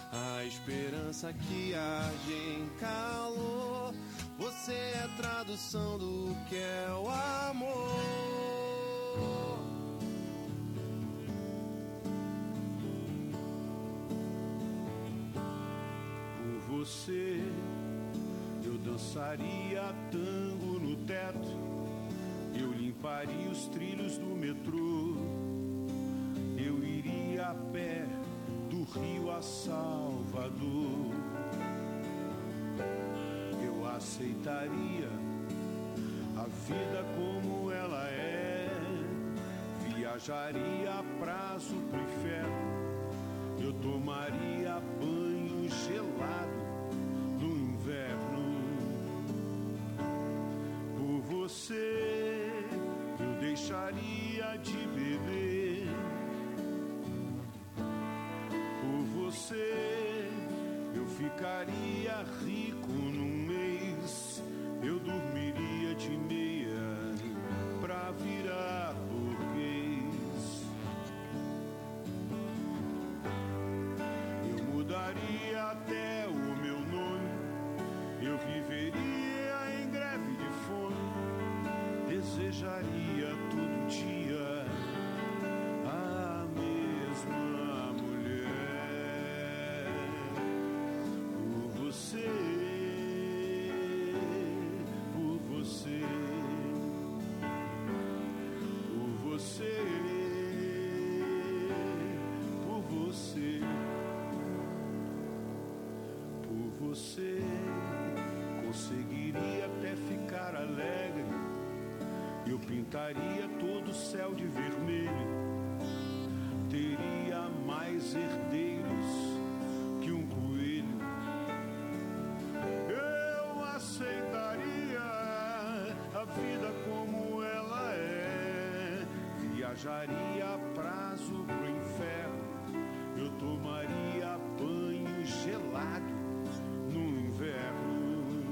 A esperança que arde em calor, você é tradução do que é o amor. Por você eu dançaria tango no teto, eu limparia os trilhos do metrô, eu iria a pé do Rio a Salvador. Eu aceitaria a vida como ela é, viajaria a prazo pro inferno, eu tomaria banho gelado no inverno. Por você eu deixaria de beber, por você eu ficaria rico num mês, eu dormiria de meia pra virar burguês. Eu mudaria até o meu nome, eu viveria em greve de fome, desejaria todo dia a mesma mulher. Por você, por você, por você, por você, por você. Conseguiria até ficar alegre, eu pintaria todo o céu de vermelho, teria mais herdeiros que um coelho. Eu aceitaria a vida como ela é, viajaria a prazo pro inferno, eu tomaria banho gelado no inverno.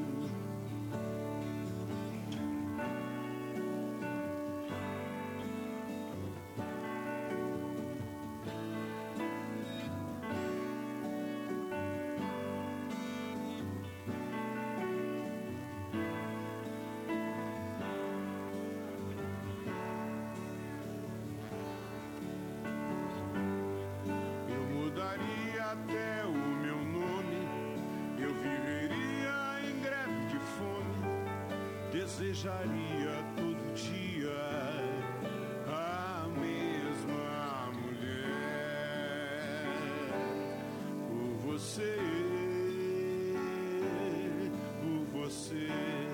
Até o meu nome, eu viveria em greve de fome, desejaria todo dia a mesma mulher. Por você, por você,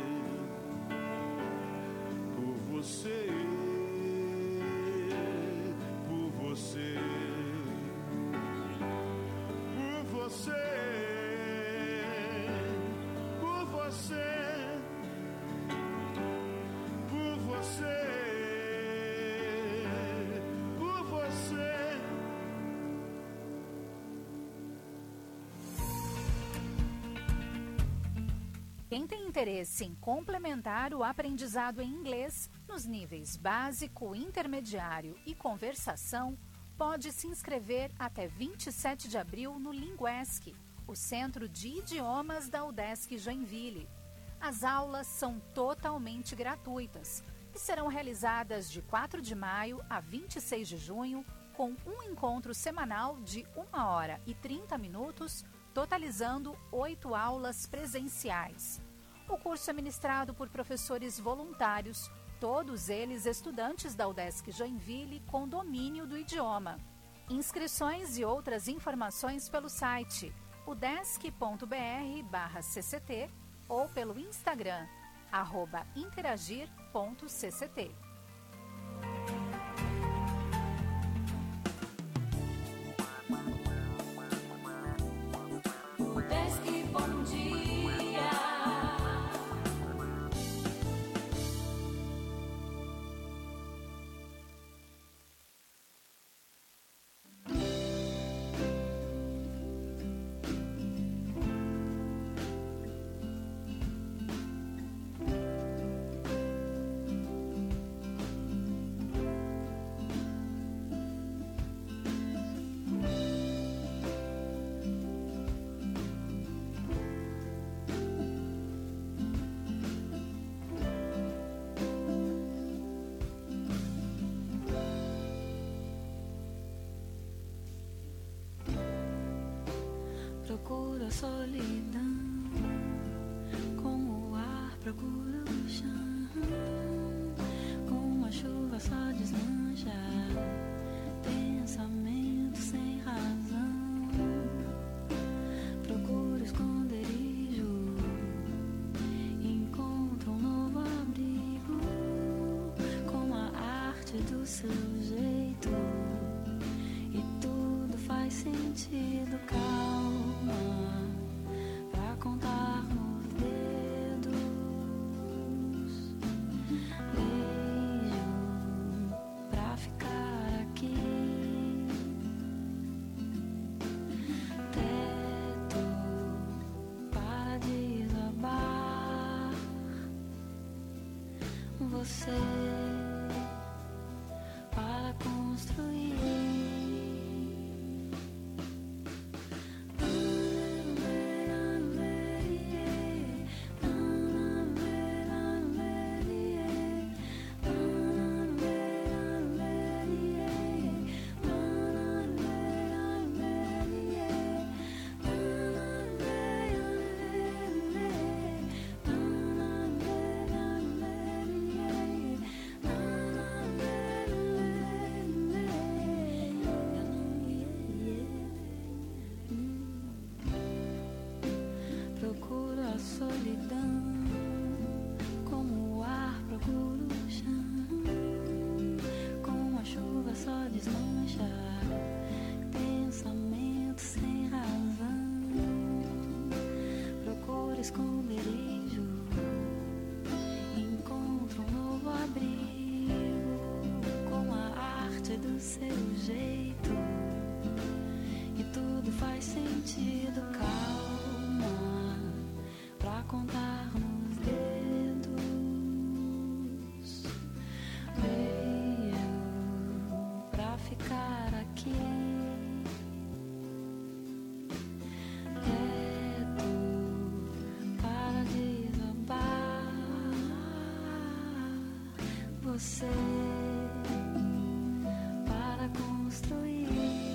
por você, por você. Por você, por você, por você, por você. Quem tem interesse em complementar o aprendizado em inglês nos níveis básico, intermediário e conversação, pode se inscrever até 27 de abril no Linguesc, o Centro de Idiomas da UDESC Joinville. As aulas são totalmente gratuitas e serão realizadas de 4 de maio a 26 de junho, com um encontro semanal de 1 hora e 30 minutos, totalizando 8 aulas presenciais. O curso é ministrado por professores voluntários, todos eles estudantes da UDESC Joinville com domínio do idioma. Inscrições e outras informações pelo site udesc.br/cct ou pelo Instagram @interagir.cct. UDESC, bom dia. Procuro a solidão, como o ar procura o chão, como a chuva só desmancha pensamento sem razão. Procuro esconderijo, encontro um novo abrigo, como a arte do seu jeito, e tudo faz sentido. Calma pra contar nos dedos. Beijo pra ficar aqui. Teto para desabar. Você para construir. Procuro a solidão, como o ar procura o chão, como a chuva só desmancha pensamento sem razão. Procuro esconderijo, encontro um novo abrigo, com a arte do seu jeito, e tudo faz sentido. Calma pra contar nos dedos. Veio pra ficar aqui. Teto para desabar. Você para construir.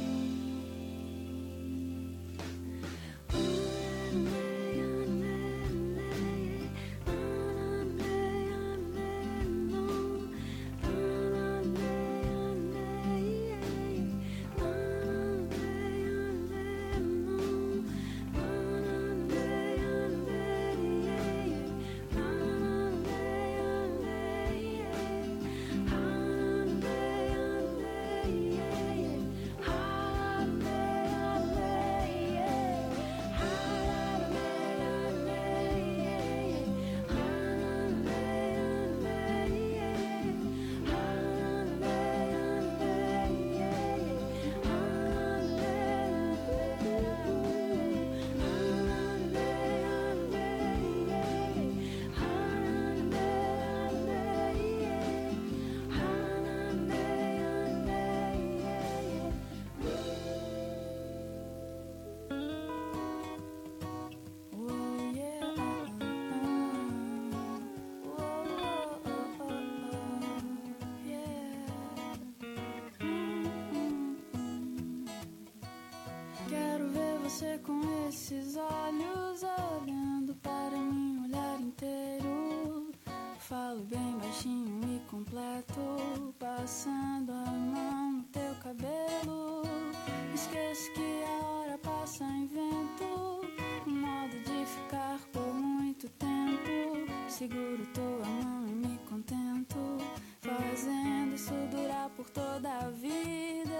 Você com esses olhos olhando para mim, olhar inteiro. Falo bem baixinho e completo, passando a mão no teu cabelo. Esqueço que a hora passa em vento, um modo de ficar por muito tempo. Seguro tua mão e me contento, fazendo isso durar por toda a vida.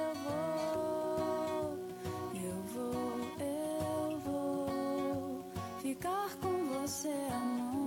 Eu vou ficar com você, amor.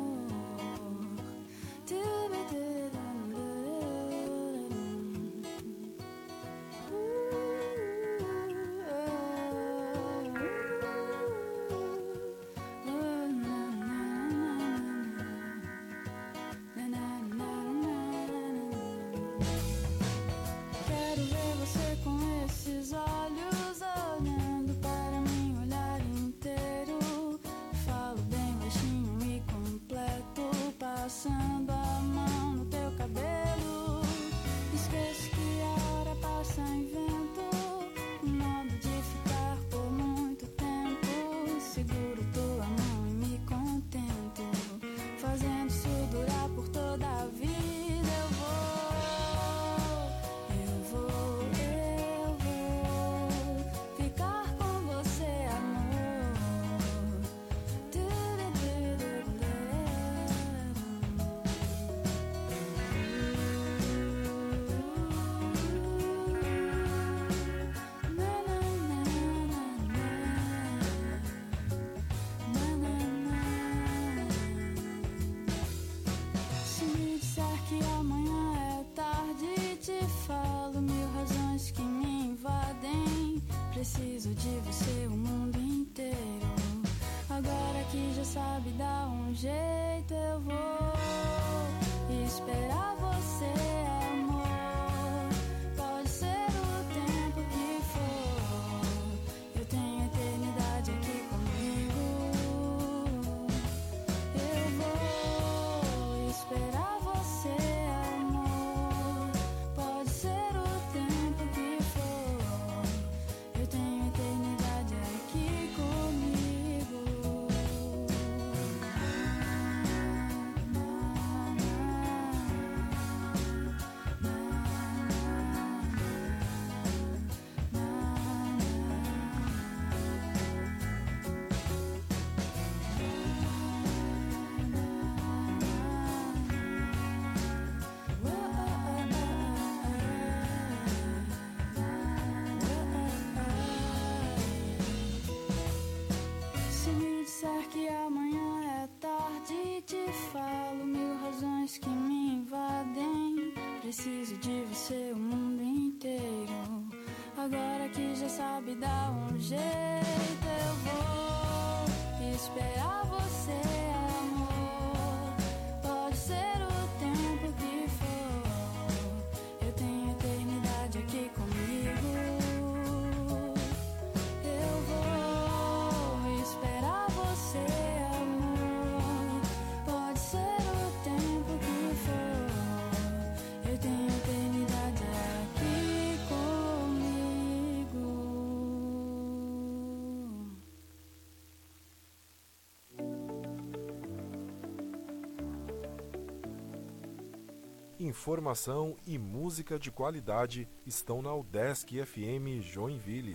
Informação e música de qualidade estão na UDESC FM Joinville.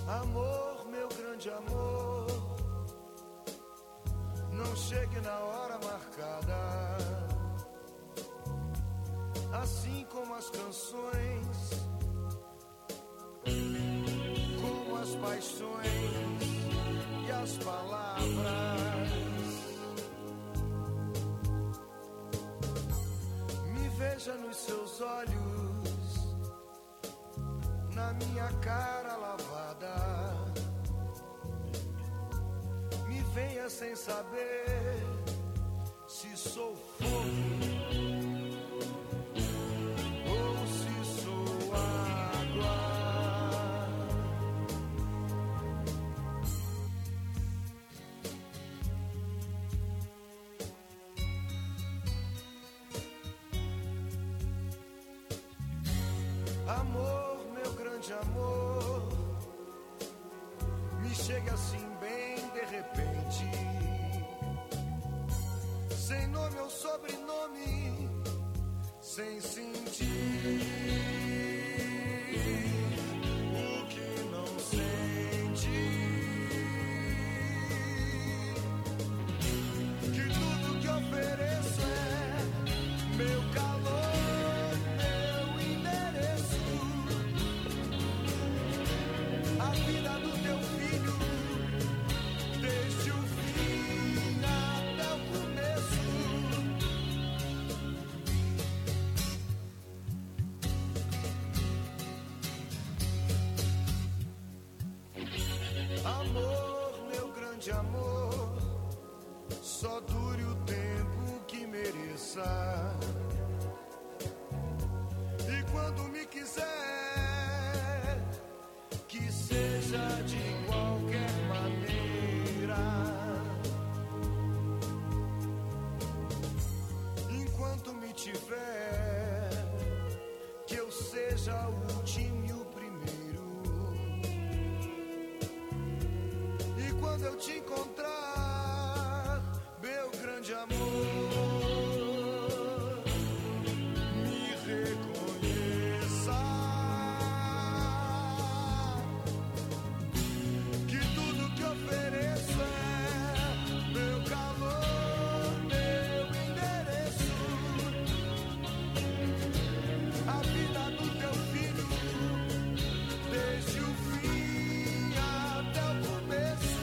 Amor, meu grande amor, não chegue na hora marcada. Assim como as canções, como as paixões e as palavras. Me veja nos seus olhos, na minha cara lavada. Me venha sem saber se sou fogo ou se sou água. Amor, meu grande amor, me chega assim bem de repente, sem nome ou sobrenome, sem sentir o que não sente. Que tudo que ofereço é meu calor, meu endereço, a vida do teu filho, desde o fim até o começo. Amor, meu grande amor, só dure o tempo que mereça. E quando me quiser, que seja de qualquer maneira. Enquanto me tiver, que eu seja o último e o primeiro. E quando eu te encontrar, meu grande amor, me reconheça. Que tudo que ofereço é meu calor, meu endereço, a vida do teu filho, desde o fim até o começo.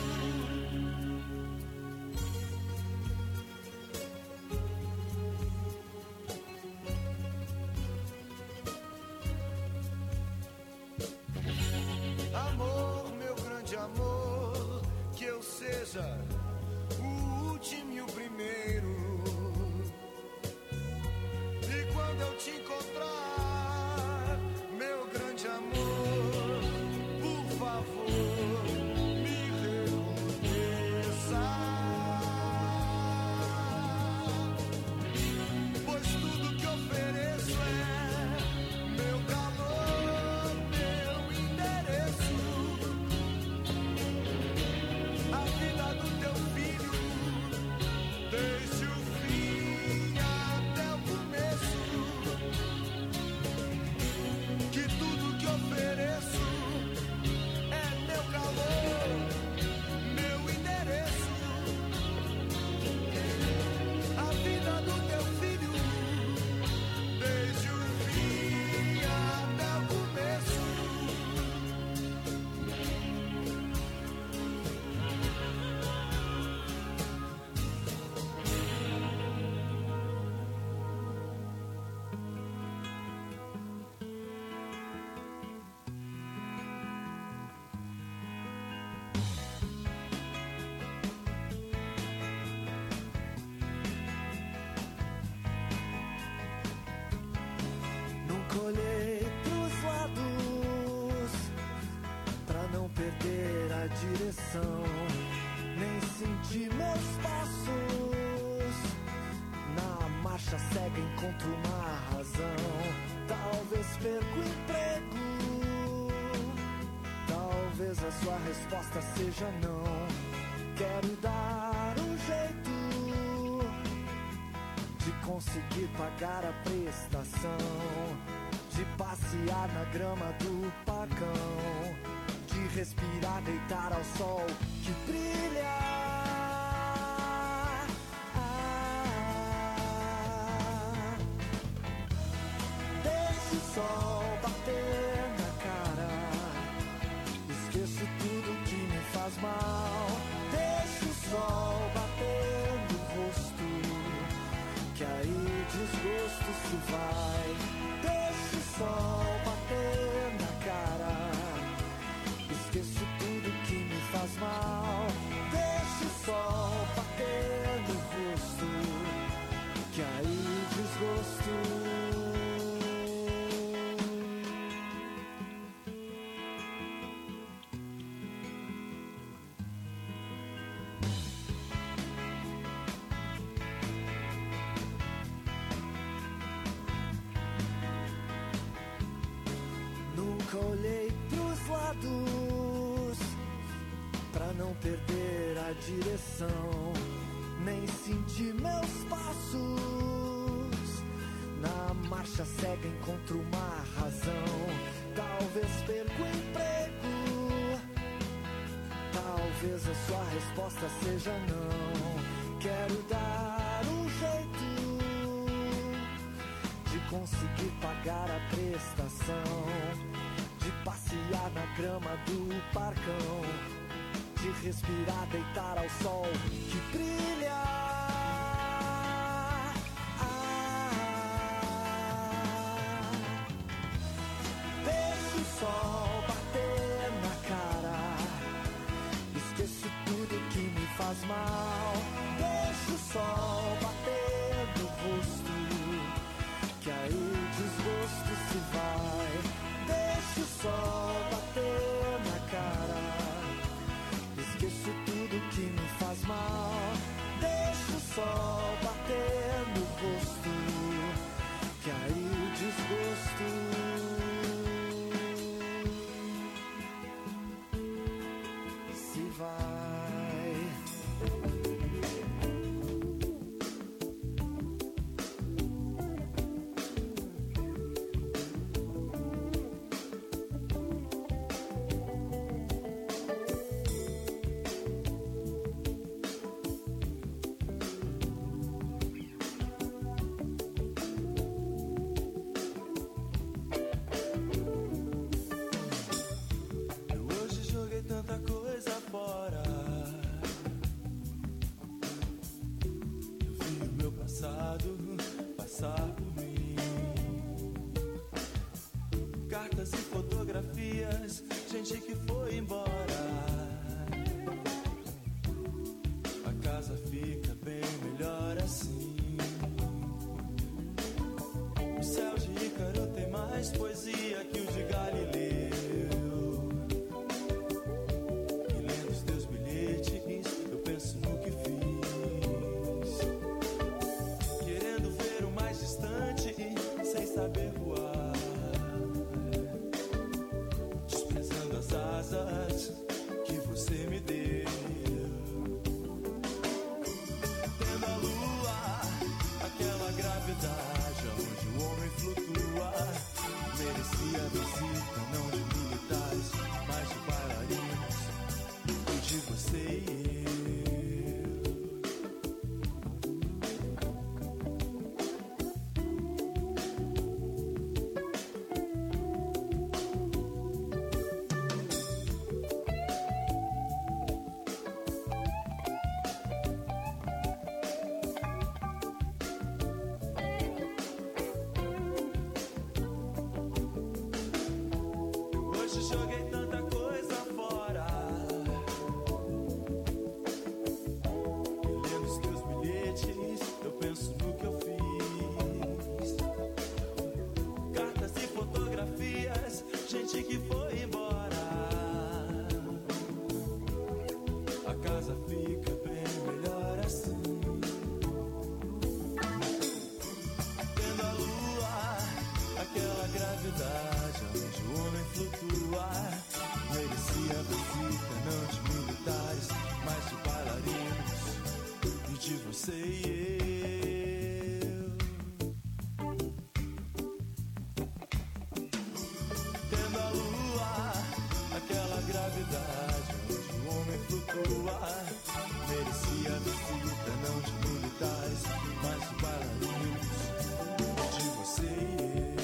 Amor, meu grande amor, que eu seja o último e o primeiro. E quando eu te encontrar, meu grande amor, por favor, me reconheça. Pois tudo que ofereço é meu calor, meu endereço, a vida do teu filho, desde o fim até o começo. Que tudo que ofereço é meu calor, meu endereço, a vida do teu filho, desde o fim até o começo. Nunca olhei pros lados pra não perder a direção, nem senti meus passos na marcha cega. Encontro uma razão, talvez perca o emprego, talvez a sua resposta seja não. Quero dar um jeito de conseguir pagar a prestação, de passear na grama do pagão, de respirar, deitar ao sol que brilha. Deixa o sol bater na cara, esqueço tudo que me faz mal. Deixa o sol bater no rosto, que aí desgosto se vai. Deixa o sol bater na cara, esqueço tudo que me faz mal. Deixa o sol bater no rosto, que aí desgosto. Olhei pros lados pra não perder a direção, nem senti meus passos na marcha cega. Encontro uma razão, talvez perca o emprego, talvez a sua resposta seja não. Quero dar um jeito de conseguir pagar a prestação, de passear na grama do parcão, de respirar, deitar ao sol que brilha. Deixa o sol bater na cara, esqueço tudo que me faz mal. Deixa o sol bater no rosto, que aí desgosto se vai. Deixa o sol bater na cara, esqueço tudo que me faz mal. Deixa o sol bater no rosto, que aí desgosto se vai. Passar por mim, cartas e fotografias, gente que foi embora. A casa fica bem melhor assim. O céu de Ícaro tem mais poesia que o de Galileu. E lendo os teus bilhetes, eu penso no que fiz. Sem saber voar, desprezando as asas que você me deu. Tendo a lua, aquela gravidade onde o homem flutua, merecia visita não de militares, mas de bailarinos, e de você e eu. Joguei tanta coisa fora, e lendo os teus bilhetes, eu penso no que eu fiz. Cartas e fotografias, gente que foi embora. A casa fica bem melhor assim. Tendo a lua, aquela gravidade onde o homem flutua, merecia visita não de militares, mas de bailarinos, e de você e eu. Tendo a lua, aquela gravidade onde o homem flutua. Merecia visita não de militares, mas de bailarinos, de você e eu.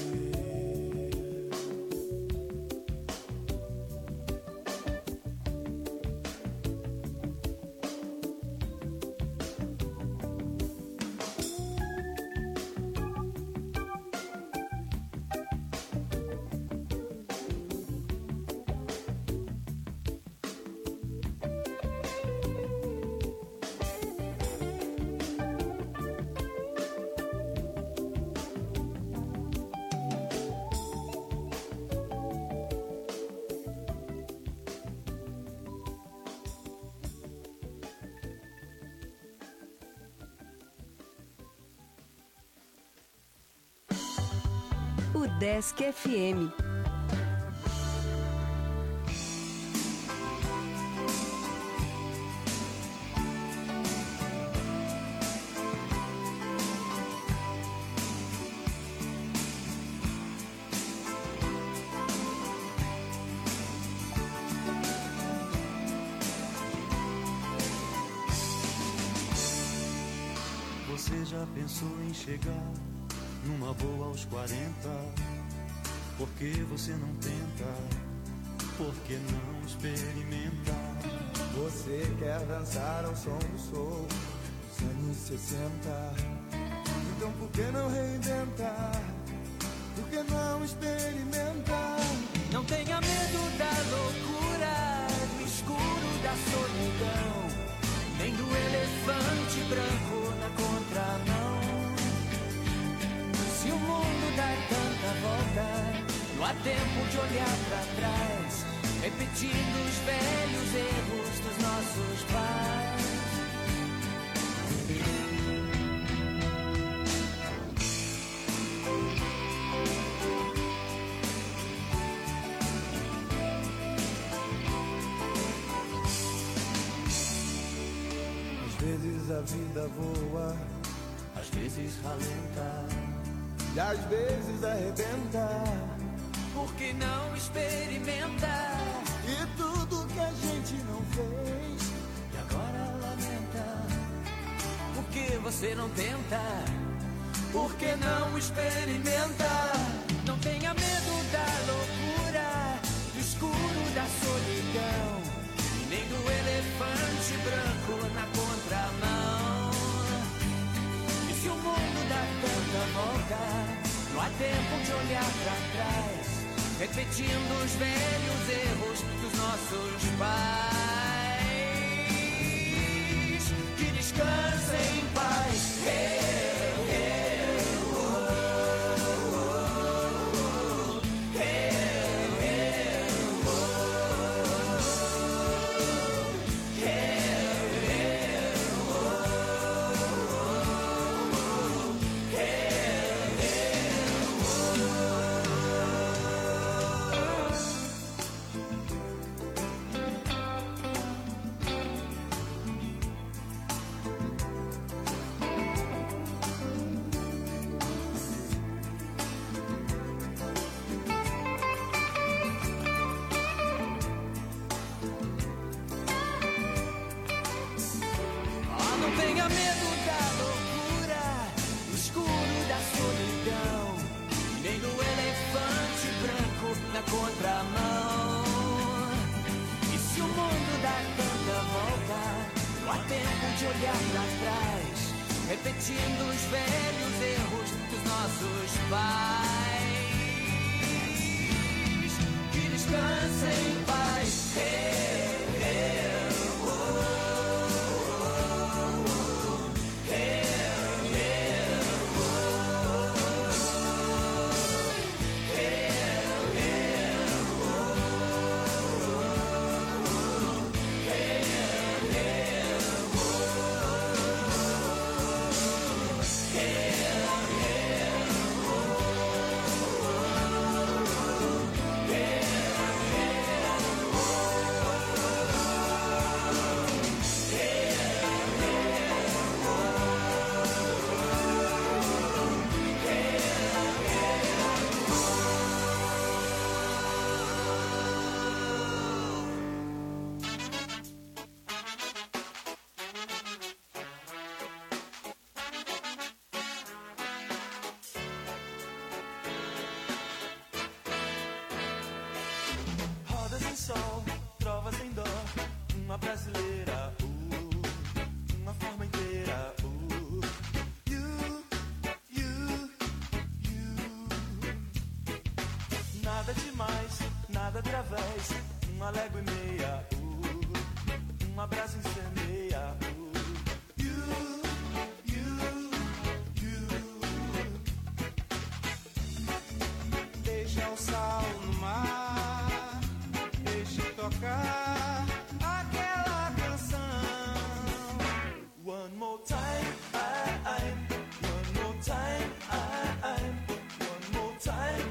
Desk FM. Você já pensou em chegar numa boa aos 40? Por que você não tenta? Por que não experimenta? Você quer dançar ao som do soul dos anos 60? Então por que não reinventar? Por que não experimentar? Não tenha medo da loucura, do escuro, da solidão, nem do elefante branco na contramão. Se o mundo dá tanta volta, não há tempo de olhar pra trás, repetindo os velhos erros dos nossos pais. Às vezes a vida voa, Às vezes ralenta, e às vezes arrebenta. por que não experimenta? E tudo que a gente não fez, E agora lamenta, por que você não tenta? Por que não experimenta? Não tenha medo da loucura, do escuro, da solidão, e nem do elefante branco na contramão. E se o mundo dá tanta volta, não há tempo de olhar pra trás, repetindo os velhos erros dos nossos pais. Que descansem em paz. Não tenha medo da loucura, do escuro, da solidão, nem do elefante branco na contramão. E se o mundo dá tanta volta, não há tempo de olhar pra trás, repetindo os velhos erros dos nossos pais. Que descansem em paz. através, uma légua e meia, uma brasa incendeia, Deixa o sal no mar, deixa tocar aquela canção. One more time, one more time, one more time,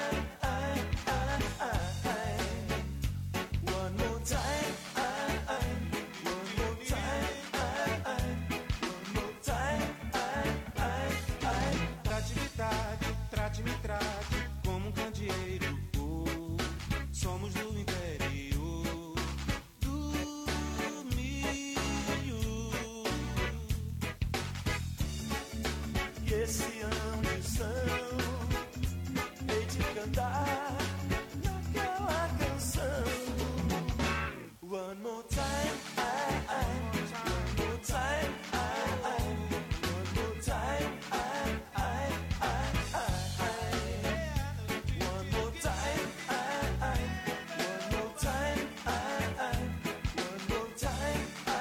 one more time, one more time, one more time. Trate-me, trate como um candeeiro. Somos do interior do milho. E esse ambição, hei de cantar naquela canção. One more time, one more time, one more time, one more time, one more time, one more time.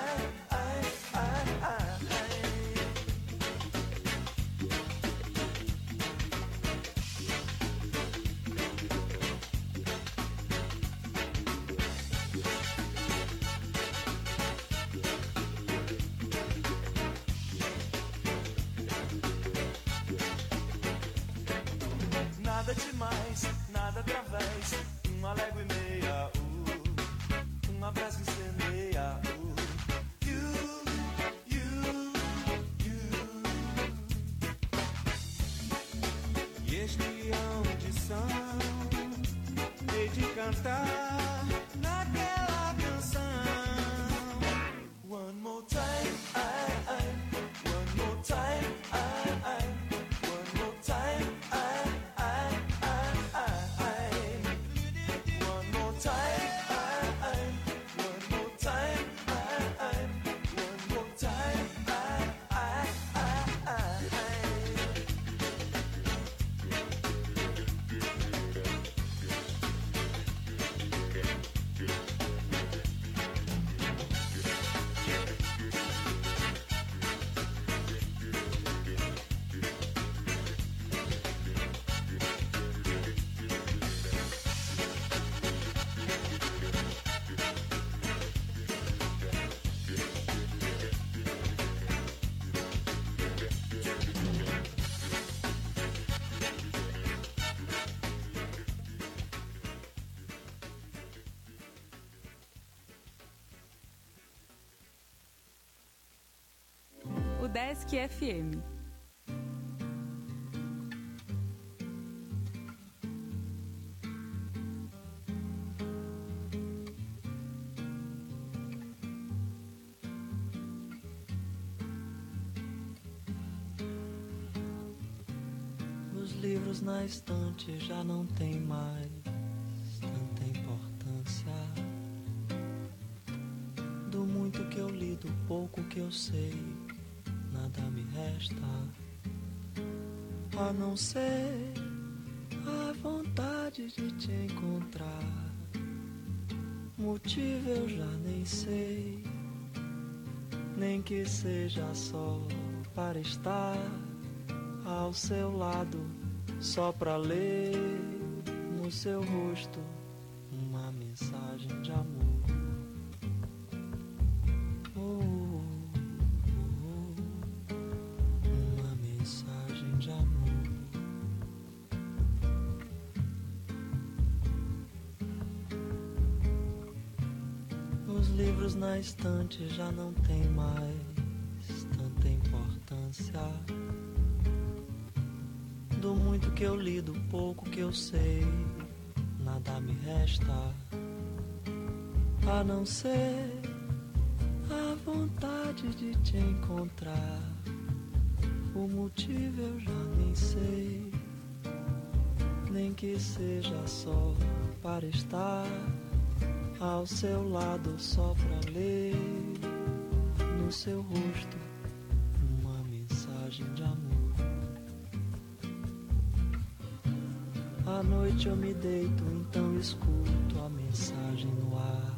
Nada demais, nada através, uma légua e meia, uma brasa incendeia, E este audição, hei de cantar naquela canção. one more time, one more time, one more time, one more time, one more time, one more time. Udesc FM. Os livros na estante já não tem mais tanta importância. Do muito que eu li, do pouco que eu sei, nada me resta a não ser a vontade de te encontrar. Motivo eu já nem sei, nem que seja só para estar ao seu lado, só pra ler no seu rosto uma mensagem de amor. Uma mensagem de amor. Os livros na estante já não tem mais tanta importância. Do muito que eu li, do pouco que eu sei, nada me resta a não ser a vontade de te encontrar. O motivo eu já nem sei, nem que seja só para estar ao seu lado, só pra ler no seu rosto uma mensagem de amor. À noite eu me deito, então escuto a mensagem no ar.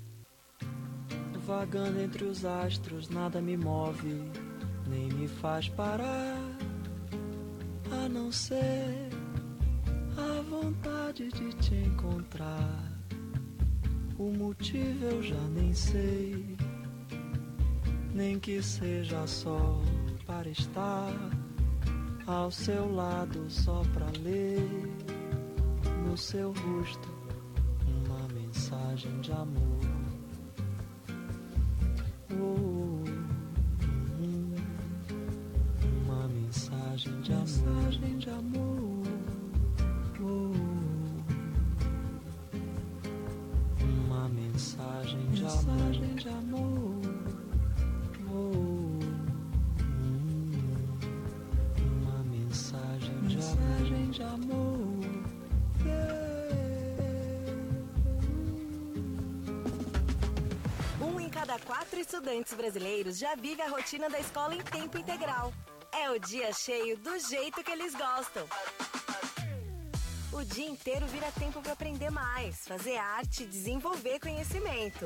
Vagando entre os astros, nada me move, nem me faz parar, a não ser a vontade de te encontrar. O motivo eu já nem sei, nem que seja só para estar ao seu lado, só pra ler no seu rosto uma mensagem de amor. Uma mensagem de amor. Uma mensagem de amor. Uma mensagem de amor. Cada 4 estudantes brasileiros já vive a rotina da escola em tempo integral. É o dia cheio do jeito que eles gostam. O dia inteiro vira tempo para aprender mais, fazer arte e desenvolver conhecimento.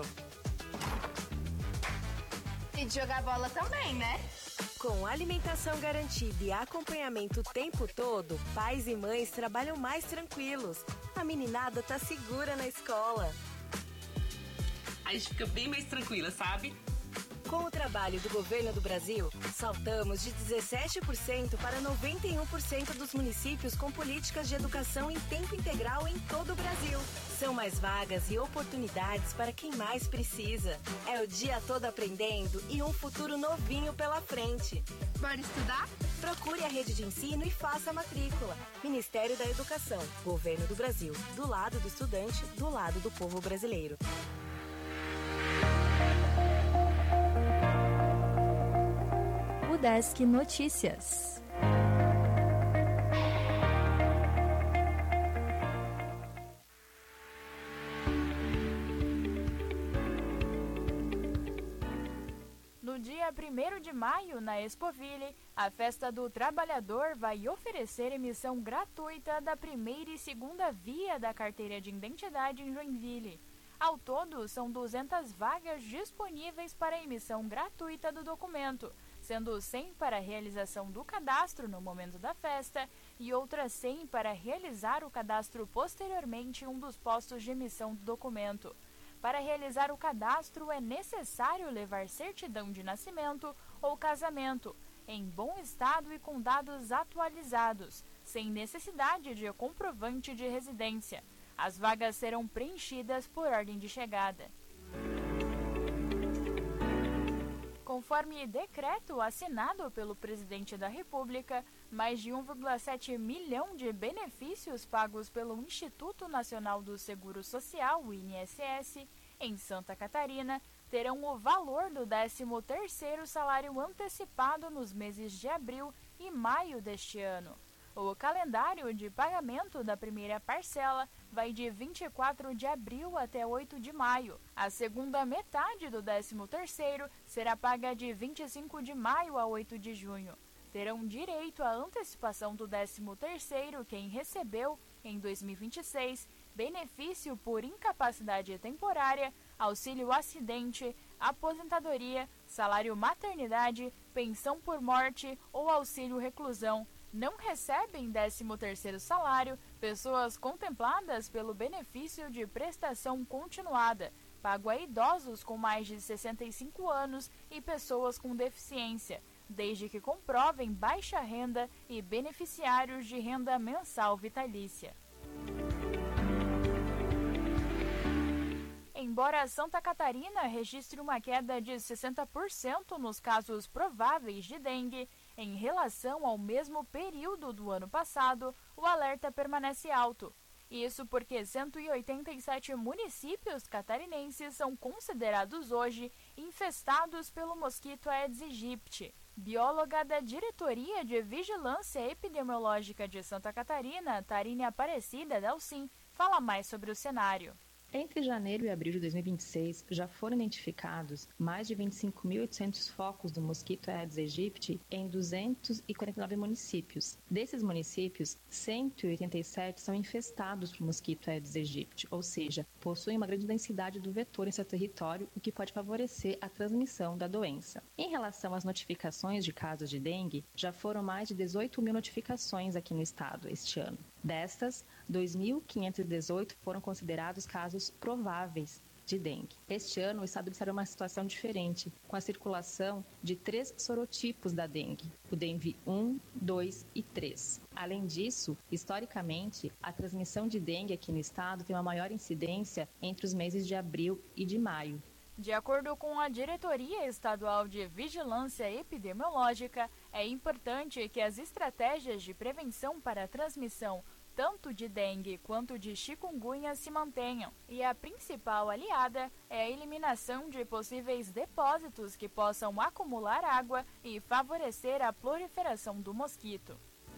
E de jogar bola também, né? Com alimentação garantida e acompanhamento o tempo todo, pais e mães trabalham mais tranquilos. A meninada tá segura na escola. A gente fica bem mais tranquila, sabe? Com o trabalho do governo do Brasil, saltamos de 17% para 91% dos municípios com políticas de educação em tempo integral em todo o Brasil. São mais vagas e oportunidades para quem mais precisa. É o dia todo aprendendo e um futuro novinho pela frente. Bora estudar? Procure a rede de ensino e faça a matrícula. Ministério da Educação, Governo do Brasil. Do lado do estudante, do lado do povo brasileiro. Udesc Notícias. No dia 1º de maio, na Expoville, a Festa do Trabalhador vai oferecer emissão gratuita da primeira e segunda via da carteira de identidade em Joinville. Ao todo, são 200 vagas disponíveis para a emissão gratuita do documento, sendo 100 para a realização do cadastro no momento da festa e outras 100 para realizar o cadastro posteriormente em um dos postos de emissão do documento. Para realizar o cadastro, é necessário levar certidão de nascimento ou casamento, em bom estado e com dados atualizados, sem necessidade de comprovante de residência. As vagas serão preenchidas por ordem de chegada. Conforme decreto assinado pelo presidente da República, mais de 1,7 milhão de benefícios pagos pelo Instituto Nacional do Seguro Social, o INSS, em Santa Catarina, terão o valor do 13º salário antecipado nos meses de abril e maio deste ano. O calendário de pagamento da primeira parcela vai de 24 de abril até 8 de maio. A segunda metade do 13º será paga de 25 de maio a 8 de junho. Terão direito à antecipação do 13º quem recebeu, em 2026, benefício por incapacidade temporária, auxílio acidente, aposentadoria, salário maternidade, pensão por morte ou auxílio reclusão. Não recebem 13º salário pessoas contempladas pelo benefício de prestação continuada, pago a idosos com mais de 65 anos e pessoas com deficiência, desde que comprovem baixa renda e beneficiários de renda mensal vitalícia. Embora Santa Catarina registre uma queda de 60% nos casos prováveis de dengue, em relação ao mesmo período do ano passado, o alerta permanece alto. Isso porque 187 municípios catarinenses são considerados hoje infestados pelo mosquito Aedes aegypti. Bióloga da Diretoria de Vigilância Epidemiológica de Santa Catarina, Tarine Aparecida Dalcin, fala mais sobre o cenário. Entre janeiro e abril de 2026, já foram identificados mais de 25.800 focos do mosquito Aedes aegypti em 249 municípios. Desses municípios, 187 são infestados por mosquito Aedes aegypti, ou seja, possuem uma grande densidade do vetor em seu território, o que pode favorecer a transmissão da doença. Em relação às notificações de casos de dengue, já foram mais de 18 mil notificações aqui no estado este ano. Destas, 2.518 foram considerados casos prováveis de dengue. Este ano, o estado está em uma situação diferente, com a circulação de 3 sorotipos da dengue, o dengue 1, 2 e 3. Além disso, historicamente, a transmissão de dengue aqui no estado tem uma maior incidência entre os meses de abril e de maio. De acordo com a Diretoria Estadual de Vigilância Epidemiológica, é importante que as estratégias de prevenção para a transmissão tanto de dengue quanto de chikungunya se mantenham, e a principal aliada é a eliminação de possíveis depósitos que possam acumular água e favorecer a proliferação do mosquito.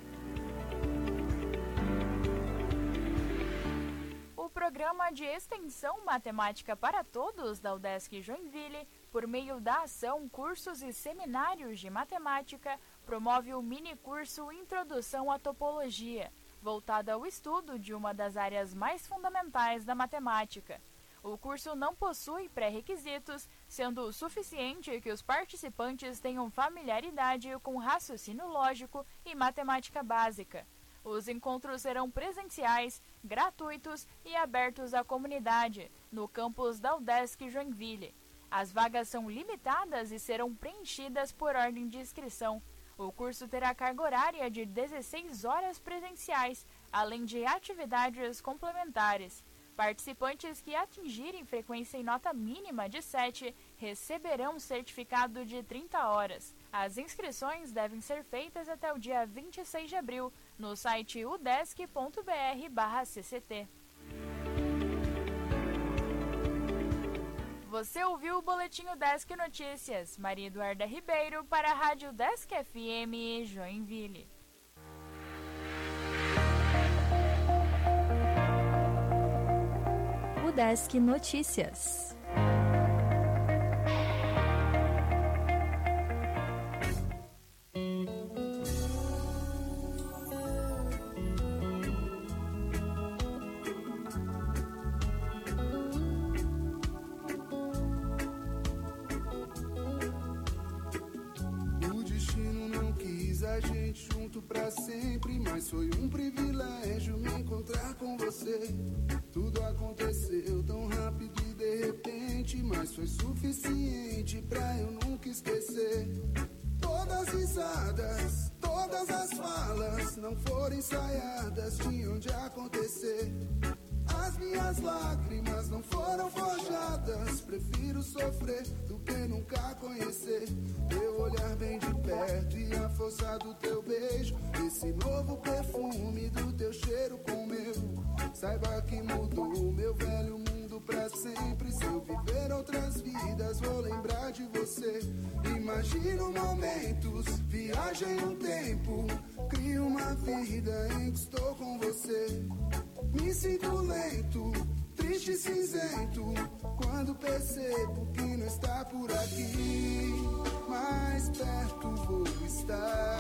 O programa de extensão Matemática para Todos da UDESC Joinville, por meio da ação Cursos e Seminários de Matemática, promove o mini-curso Introdução à Topologia, voltado ao estudo de uma das áreas mais fundamentais da matemática. O curso não possui pré-requisitos, sendo suficiente que os participantes tenham familiaridade com raciocínio lógico e matemática básica. Os encontros serão presenciais, gratuitos e abertos à comunidade, no campus da UDESC Joinville. As vagas são limitadas e serão preenchidas por ordem de inscrição. O curso terá carga horária de 16 horas presenciais, além de atividades complementares. Participantes que atingirem frequência e nota mínima de 7 receberão certificado de 30 horas. As inscrições devem ser feitas até o dia 26 de abril, no site udesc.br/cct. Você ouviu o Boletim UDESC Notícias. Maria Eduarda Ribeiro para a Rádio UDESC FM Joinville. UDESC Notícias. A gente junto pra sempre, mas foi um privilégio me encontrar com você. Tudo aconteceu tão rápido e de repente, mas foi suficiente pra eu nunca esquecer. Todas risadas, todas as falas não foram ensaiadas, tinham de acontecer. As minhas lágrimas não foram forjadas, prefiro sofrer do que nunca conhecer. Teu olhar bem de perto e a força do teu beijo, esse novo perfume do teu cheiro com o meu. Saiba que mudou o meu velho mundo pra sempre. Se eu viver outras vidas, vou lembrar de você. Imagino momentos, viagem no tempo, crio uma vida em que estou com você. Me sinto lento, triste e cinzento, quando percebo que não está por aqui. Mais perto vou estar,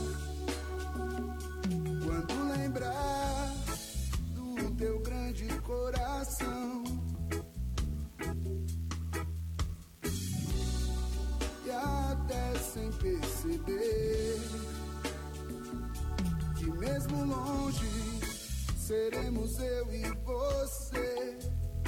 quando lembrar do teu grande coração. E até sem perceber que mesmo longe seremos eu e você.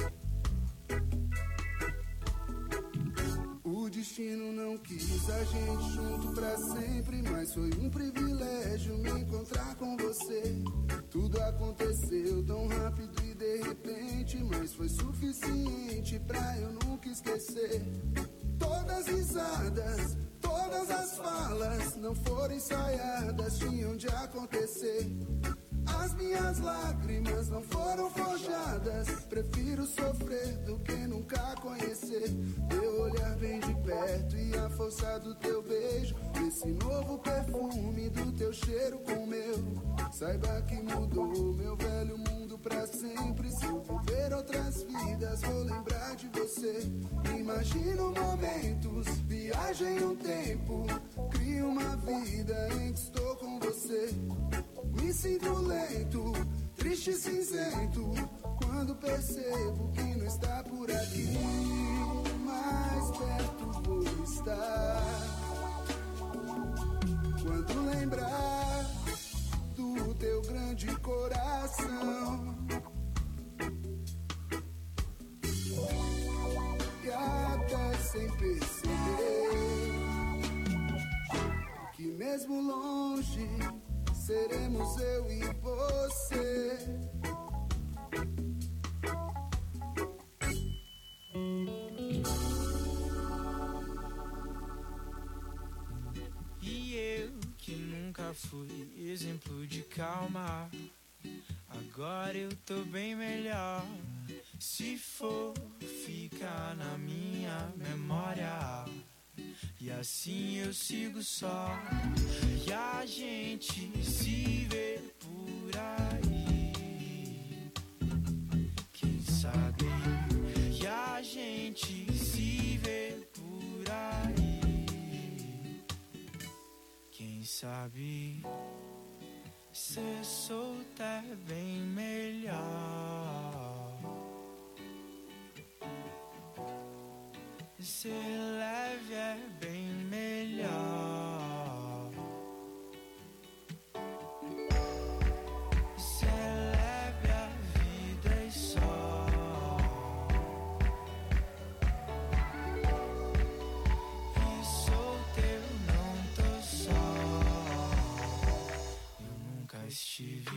O destino não quis a gente junto pra sempre, mas foi um privilégio me encontrar com você. Tudo aconteceu tão rápido e de repente, mas foi suficiente pra eu nunca esquecer. Todas risadas, todas as falas não foram ensaiadas, tinham de acontecer. As minhas lágrimas não foram forjadas, prefiro sofrer do que nunca conhecer. Teu olhar bem de perto e a força do teu beijo, esse novo perfume do teu cheiro com o meu. Saiba que mudou o meu velho mundo pra sempre. Se eu viver outras vidas, vou lembrar de você. Imagino momentos, viagem um tempo, crio uma vida em que estou com você. Me sinto lento, triste e cinzento, quando percebo que não está por aqui. Mais perto vou estar quando lembrar do teu grande coração. E até sem perceber que mesmo longe seremos eu e você. E eu que nunca fui exemplo de calma, agora eu tô bem melhor. Se for ficar na minha memória, e assim eu sigo só. E a gente se vê por aí, quem sabe? E a gente se vê por aí, quem sabe? Ser solto é bem melhor. Ser leve é bem melhor. Ser leve a vida é só. E solteiro não tô só. Eu nunca estive.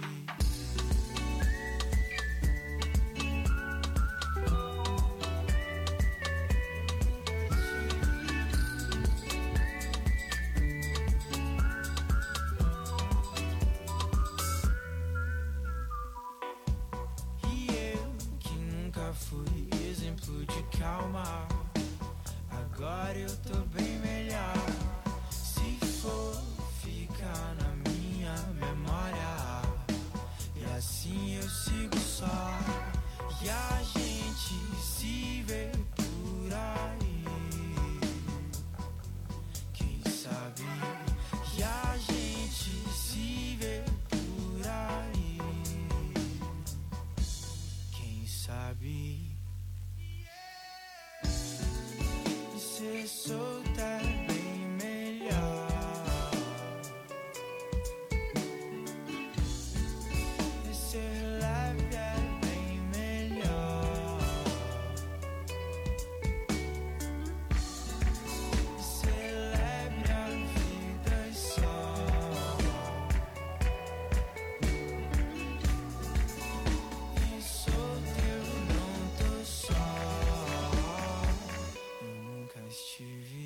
Fui exemplo de calma, agora eu tô bem melhor. Se for ficar na minha memória, e assim eu sigo só. E a gente se vê por aí, quem sabe? E a gente se vê por aí, quem sabe? Ser solto é bem melhor. Ser leve é bem melhor. Ser leve a vida é só. E solto eu não tô só. Estive.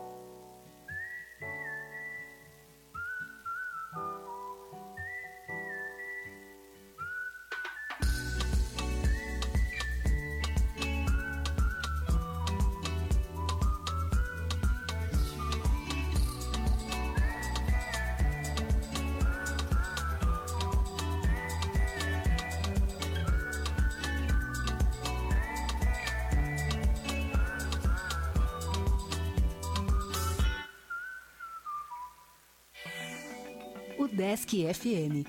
O Desk FM.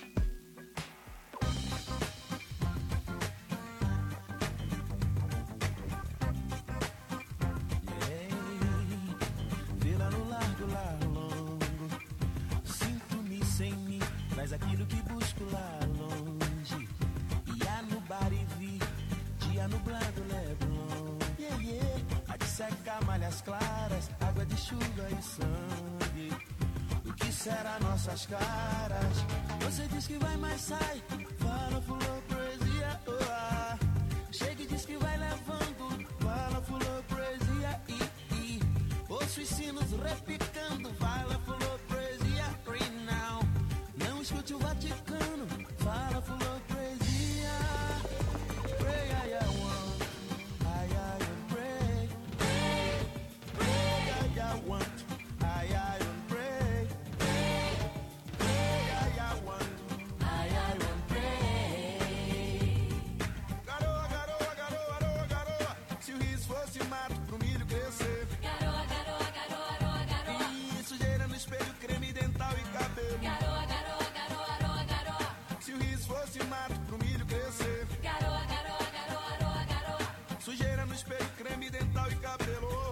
Vê-la no largo, lá longo. Sinto-me sem mim, traz aquilo que busco lá longe. Ia no bar e vi, dia nublado, Leblon. Yeah, yeah. A de secar malhas claras, água de chuva e sangue. O que será nossas caras? Você diz que vai, mas sai. Fala, fulô, poesia, oh, ah. Chega e diz que vai levando. Fala, fulô, poesia, ouço os sinos repicando. Fala, fulô, poesia, right now. Não escute o Vaticano. Fala, fulô, poesia. Pray, I want. I pray. Pray, I want. I pray. Pray, I want. I want pray. mato pro milho crescer. Garoa, garoa, garoa, garoa, garoa. E sujeira no espelho, creme dental e cabelo. Garoa, garoa, garoa, garoa, garoa. Se o riso fosse mato pro milho crescer. Garoa, garoa, garoa, garoa, garoa. Sujeira no espelho, creme dental e cabelo.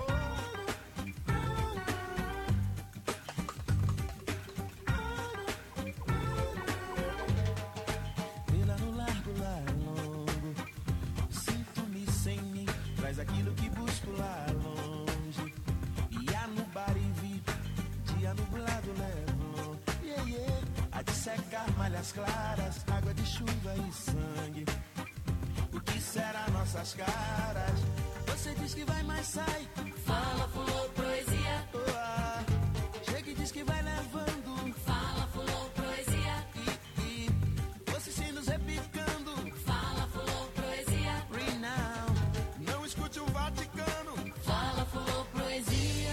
Aquilo que busco lá longe. Ia no bar e vi, dia nublado levo. Yeah, yeah. A de secar malhas claras, água de chuva e sangue. O que será nossas caras? Você diz que vai, mas sai. Fala, fulô, poesia. Chega e diz que vai levando. Fala, fulô, poesia. E você se nos repicando. Fala, fulô, poesia. Renown. Não escute o Vaticano. Fala, fulô, poesia.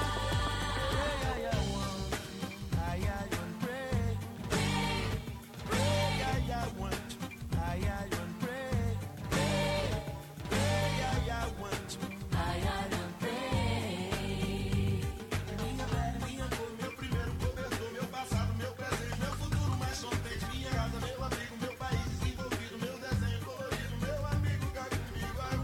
Meu primeiro cobertor, meu passado, meu presente, meu futuro mais sortente, minha casa, meu amigo, meu país desenvolvido, meu desenho colorido, meu amigo cá comigo, ai,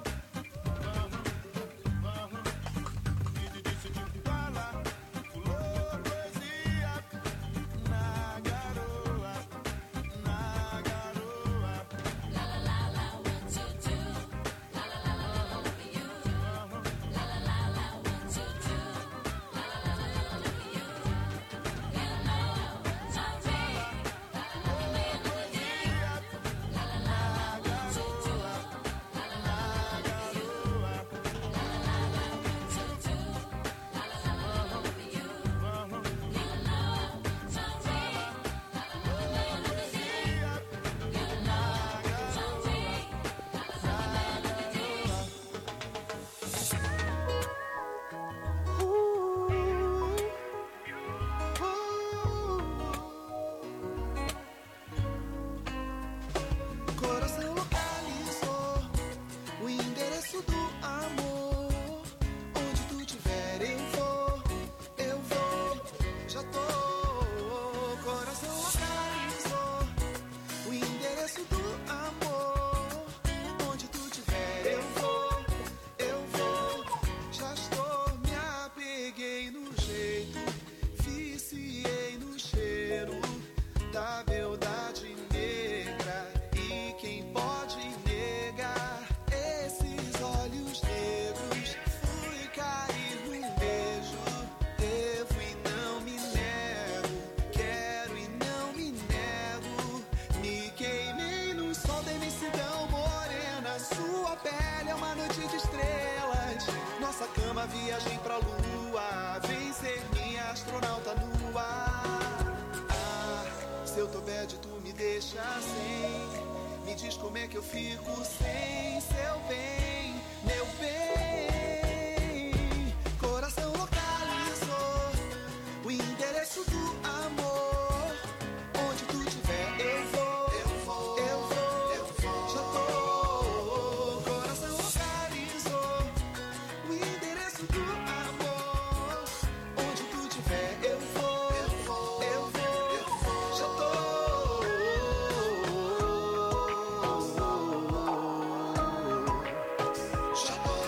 vamos, e disse tipo fala, fulô, poesia, na garoa, na garoa. La la la la, 1, 2, 2. La la la la la, love you. La la la la, 1, 2, 2. La la la la la, love you. You know, love me. La la la la, love you. La la la la, 1, 2, 2. La la la la, love you. La la la la, 1, 2, 2. La la la la, love you. You know, love me. La la la la, love you. You know, love me. Coração localizou o endereço do amor. Onde tu tiver eu vou, já tô. Coração localizou o endereço do amor. Onde tu tiver eu vou, já estou. Me apeguei no jeito, viciei no cheiro da beldade negra. E quem pode negar esses olhos negros? Fui cair num beijo, devo e não me nego, quero e não me nego. Me queimei no sol da imensidão morena, sua pele é uma noite de estrelas. Nossa cama, viagem pra lua, vem ser minha astronauta nua. Se eu tô bad, tu me deixa sem. Me diz como é que eu fico sem seu bem, meu bem. Coração localizou o endereço do amor. Onde tu tiver eu vou, já tô. Coração localizou o endereço do amor. Onde tu tiver eu vou, já tô. Já tô.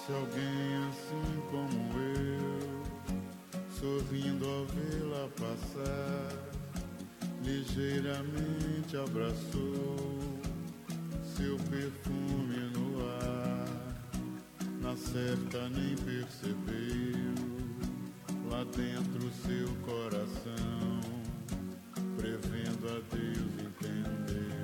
Se alguém assim como eu, sorrindo ao vê-la passar, ligeiramente abraçou seu perfume no ar, na certa nem percebeu, lá dentro seu coração, prevendo a Deus entender.